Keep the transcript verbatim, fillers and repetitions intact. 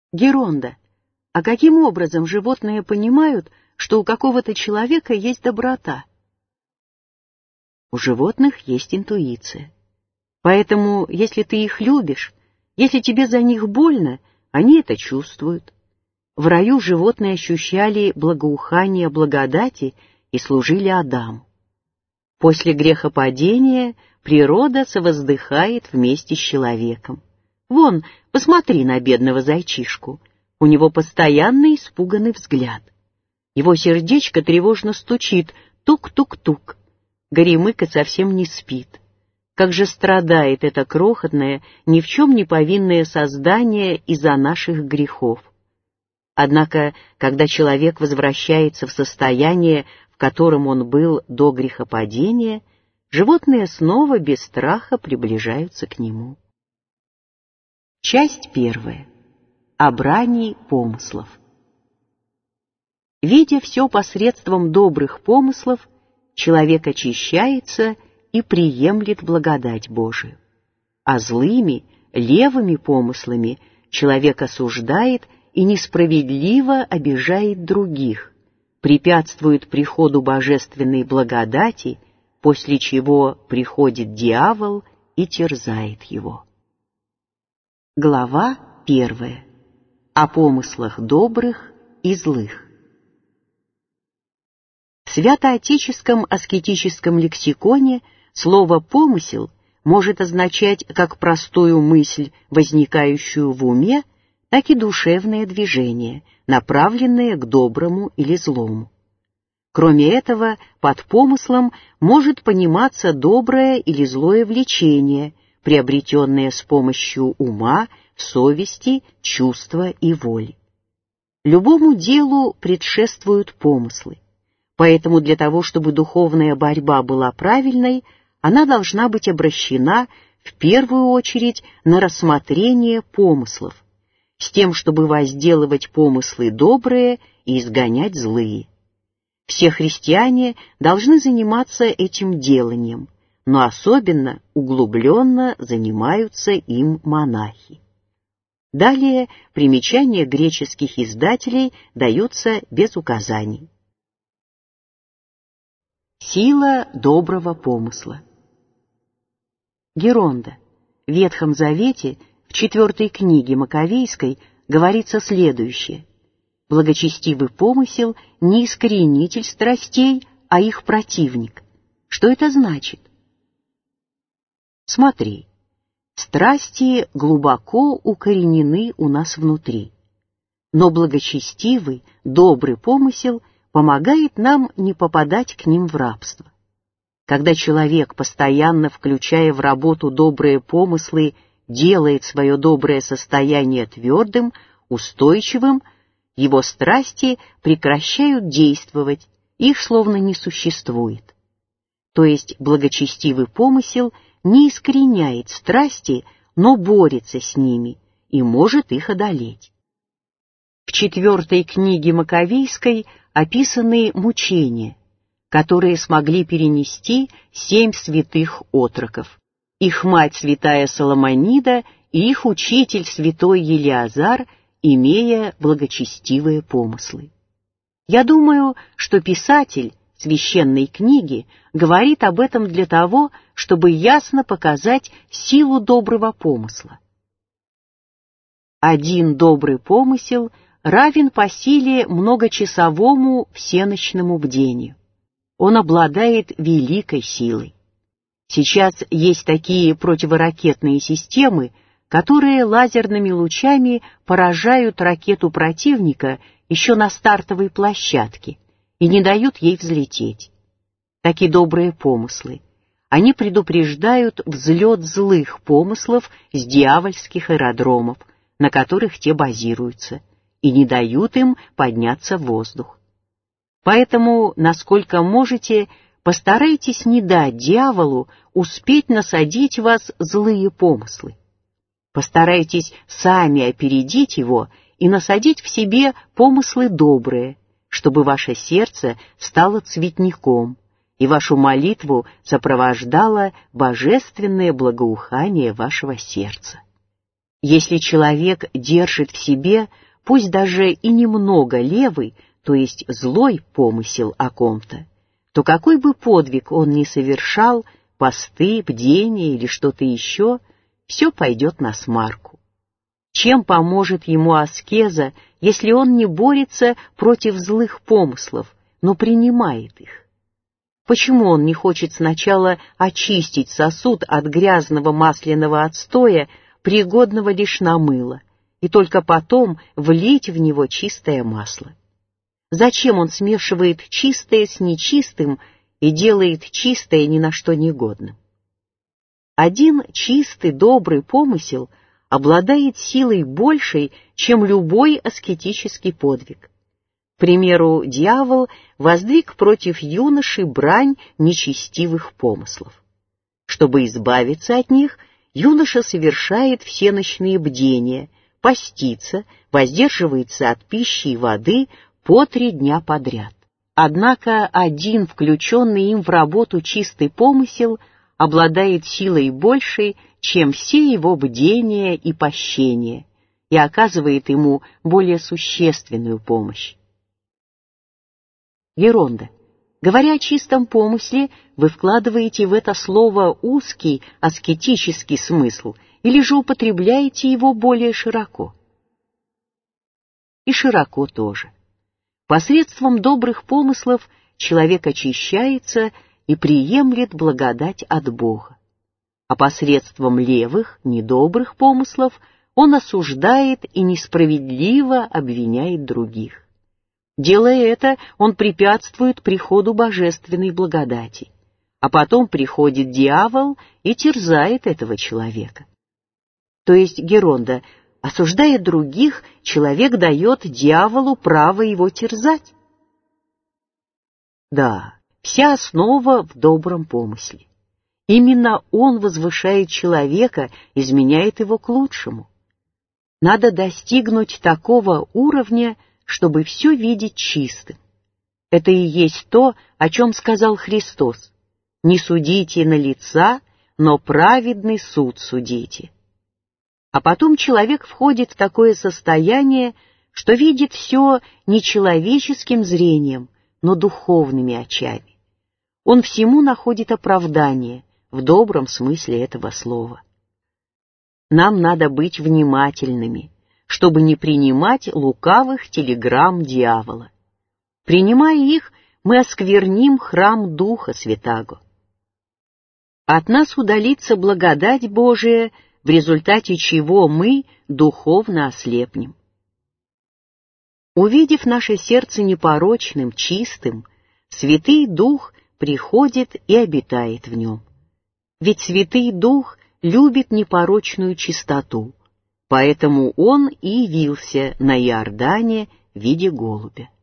Геронда, а каким образом животные понимают, что у какого-то человека есть доброта? У животных есть интуиция. Поэтому, если ты их любишь, если тебе за них больно, они это чувствуют. В раю животные ощущали благоухание благодати и служили Адаму. После грехопадения природа совоздыхает вместе с человеком. Вон, посмотри на бедного зайчишку. У него постоянно испуганный взгляд. Его сердечко тревожно стучит, тук-тук-тук. Горемыка совсем не спит. Как же страдает это крохотное, ни в чем не повинное создание из-за наших грехов. Однако, когда человек возвращается в состояние, в котором он был до грехопадения, животные снова без страха приближаются к нему. Часть первая. О брани помыслов. Видя все посредством добрых помыслов, человек очищается и приемлет благодать Божию. А злыми, левыми помыслами человек осуждает и несправедливо обижает других, препятствует приходу божественной благодати, после чего приходит дьявол и терзает его. Глава первая. О помыслах добрых и злых. В святоотеческом аскетическом лексиконе слово «помысел» может означать как простую мысль, возникающую в уме, так и душевное движение, направленное к доброму или злому. Кроме этого, под помыслом может пониматься доброе или злое влечение, приобретенное с помощью ума, совести, чувства и воли. Любому делу предшествуют помыслы, поэтому для того, чтобы духовная борьба была правильной, она должна быть обращена в первую очередь на рассмотрение помыслов, с тем, чтобы возделывать помыслы добрые и изгонять злые. Все христиане должны заниматься этим деланием, но особенно углубленно занимаются им монахи. Далее примечание греческих издателей дается без указаний. Сила доброго помысла. Геронда. В Ветхом Завете, в четвертой книге Маковейской, говорится следующее: «Благочестивый помысел не искоренитель страстей, а их противник». Что это значит? Смотри, страсти глубоко укоренены у нас внутри, но благочестивый, добрый помысел помогает нам не попадать к ним в рабство. Когда человек, постоянно включая в работу добрые помыслы, делает свое доброе состояние твердым, устойчивым, его страсти прекращают действовать, их словно не существует. То есть благочестивый помысел не искореняет страсти, но борется с ними и может их одолеть. В четвертой книге Маковейской описаны мучения, которые смогли перенести семь святых отроков: их мать святая Соломонида и их учитель святой Елеазар, имея благочестивые помыслы. Я думаю, что писатель священной книги говорит об этом для того, чтобы ясно показать силу доброго помысла. Один добрый помысел равен по силе многочасовому всеночному бдению. Он обладает великой силой. Сейчас есть такие противоракетные системы, которые лазерными лучами поражают ракету противника еще на стартовой площадке и не дают ей взлететь. Такие добрые помыслы. Они предупреждают взлет злых помыслов с дьявольских аэродромов, на которых те базируются, и не дают им подняться в воздух. Поэтому, насколько можете, постарайтесь не дать дьяволу успеть насадить в вас злые помыслы. Постарайтесь сами опередить его и насадить в себе помыслы добрые, чтобы ваше сердце стало цветником, и вашу молитву сопровождало божественное благоухание вашего сердца. Если человек держит в себе, пусть даже и немного левый, то есть злой помысел о ком-то, то какой бы подвиг он ни совершал, посты, бдения или что-то еще, все пойдет насмарку. Чем поможет ему аскеза, если он не борется против злых помыслов, но принимает их? Почему он не хочет сначала очистить сосуд от грязного масляного отстоя, пригодного лишь на мыло, и только потом влить в него чистое масло? Зачем он смешивает чистое с нечистым и делает чистое ни на что негодным? Один чистый, добрый помысел обладает силой большей, чем любой аскетический подвиг. К примеру, дьявол воздвиг против юноши брань нечестивых помыслов. Чтобы избавиться от них, юноша совершает всеночные бдения, постится, воздерживается от пищи и воды по три дня подряд. Однако один включенный им в работу чистый помысел обладает силой большей, чем все его бдения и пощения, и оказывает ему более существенную помощь. Геронда. Говоря о чистом помысле, вы вкладываете в это слово узкий аскетический смысл или же употребляете его более широко? И широко тоже. Посредством добрых помыслов человек очищается и приемлет благодать от Бога, а посредством левых, недобрых помыслов он осуждает и несправедливо обвиняет других. Делая это, он препятствует приходу божественной благодати, а потом приходит дьявол и терзает этого человека. То есть, Геронда, осуждая других, человек дает дьяволу право его терзать? Да, вся основа в добром помысле. Именно он возвышает человека, изменяет его к лучшему. Надо достигнуть такого уровня, чтобы все видеть чистым. Это и есть то, о чем сказал Христос: «Не судите на лица, но праведный суд судите». А потом человек входит в такое состояние, что видит все не человеческим зрением, но духовными очами. Он всему находит оправдание, в добром смысле этого слова. Нам надо быть внимательными, чтобы не принимать лукавых телеграмм дьявола. Принимая их, мы оскверним храм Духа Святаго. От нас удалится благодать Божия, в результате чего мы духовно ослепнем. Увидев наше сердце непорочным, чистым, Святый Дух приходит и обитает в нем. Ведь Святый Дух любит непорочную чистоту, поэтому Он и явился на Иордане в виде голубя.